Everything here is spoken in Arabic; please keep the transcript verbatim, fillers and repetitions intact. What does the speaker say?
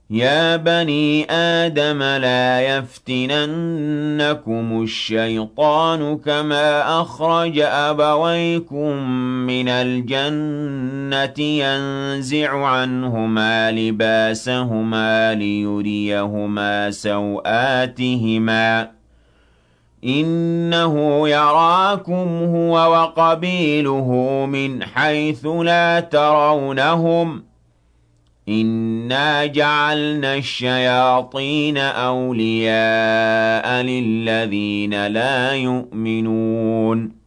يا بني آدم لا يفتننكم الشيطان كما أخرج أبويكم من الجنة ينزع عنهما لباسهما ليريهما سوآتهما إنه يراكم هو وقبيله من حيث لا ترونهم إِنَّا جَعَلْنَا الشَّيَاطِينَ أَوْلِيَاءَ لِلَّذِينَ لَا يُؤْمِنُونَ